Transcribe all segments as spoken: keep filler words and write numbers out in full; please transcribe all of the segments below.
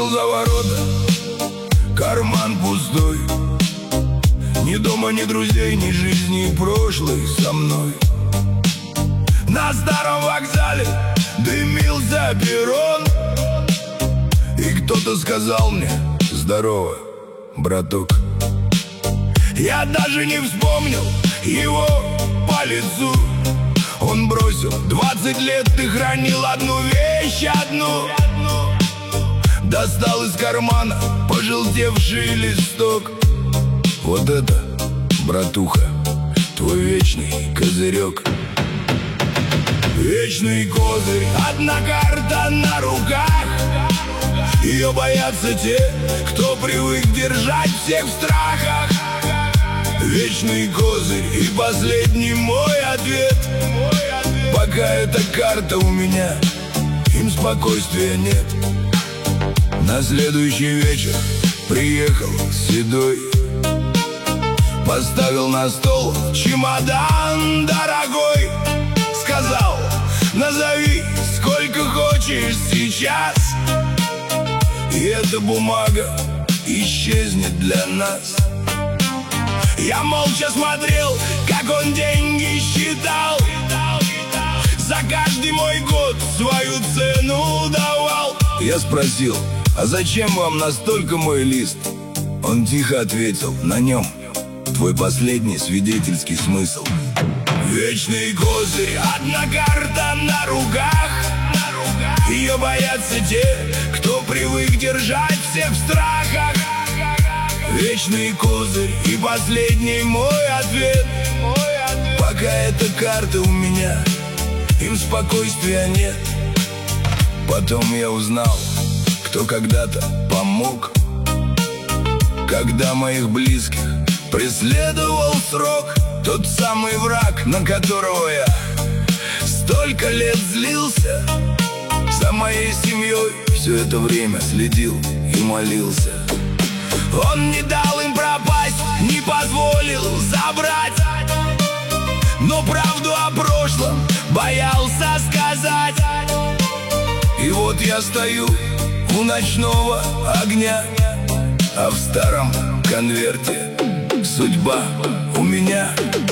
вышел за ворота, карман пустой. Ни дома, ни друзей, ни жизни прошлой со мной. На старом вокзале дымился перрон, и кто-то сказал мне: здорово, браток. Я даже не вспомнил его по лицу. Он бросил: двадцать лет ты хранил одну вещь, одну. Достал из кармана пожелтевший листок. Вот это, братуха, твой вечный козырек. Вечный козырь, одна карта на руках. Ее боятся те, кто привык держать всех в страхах. Вечный козырь и последний мой ответ. Пока эта карта у меня, им спокойствия нет. На следующий вечер приехал седой, поставил на стол чемодан дорогой. Сказал: назови, сколько хочешь сейчас, и эта бумага исчезнет для нас. Я молча смотрел, как он деньги считал, за каждый мой год свою цену давал. Я спросил: а зачем вам настолько мой лист? Он тихо ответил: на нем твой последний свидетельский смысл. Вечный козырь, одна карта на руках. Ее боятся те, кто привык держать всех в страхах. Вечный козырь и последний мой ответ. Пока эта карта у меня, им спокойствия нет. Потом я узнал, кто когда-то помог, когда моих близких преследовал срок. Тот самый враг, на которого я столько лет злился, за моей семьей все это время следил и молился. Он не дал им пропасть, не позволил забрать, но правду о прошлом боялся сказать. И вот я стою у ночного огня, а в старом конверте судьба у меня.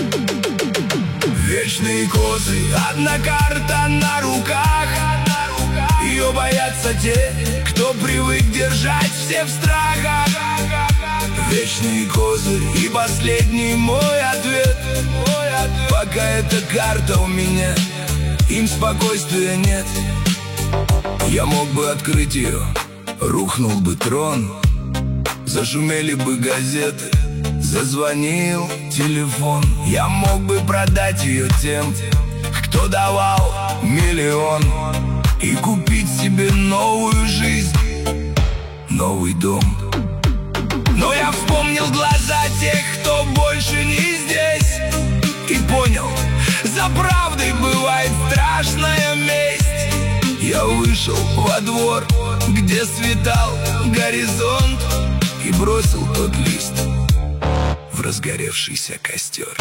Вечный козырь, одна карта на руках. Ее боятся те, кто привык держать всех в страхах. Вечный козырь и последний мой ответ. Пока эта карта у меня, им спокойствия нет. Я мог бы открыть ее, рухнул бы трон, зашумели бы газеты, зазвонил телефон. Я мог бы продать ее тем, кто давал миллион, и купить себе новую жизнь, новый дом. Но я вспомнил глаза тех, кто больше не здесь, и понял: за правдой бывает страшная месть. Я вышел во двор, где светал горизонт, и бросил тот лист в разгоревшийся костер.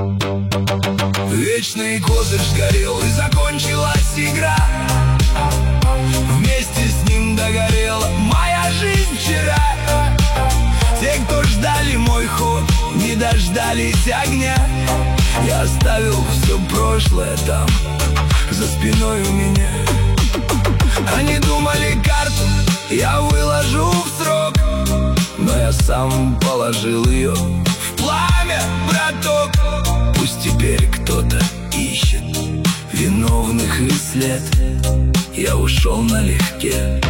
Вечный козырь сгорел, и закончилась игра. Вместе с ним догорела моя жизнь вчера. Те, кто ждали мой ход, не дождались огня. Я оставил все прошлое там, за спиной у меня. Они думали, карту я выложу в срок, но я сам положил ее в пламя, браток. Пусть теперь кто-то ищет виновных и след. Я ушел налегке,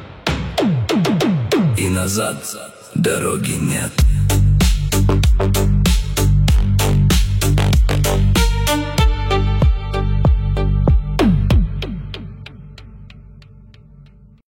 и назад дороги нет.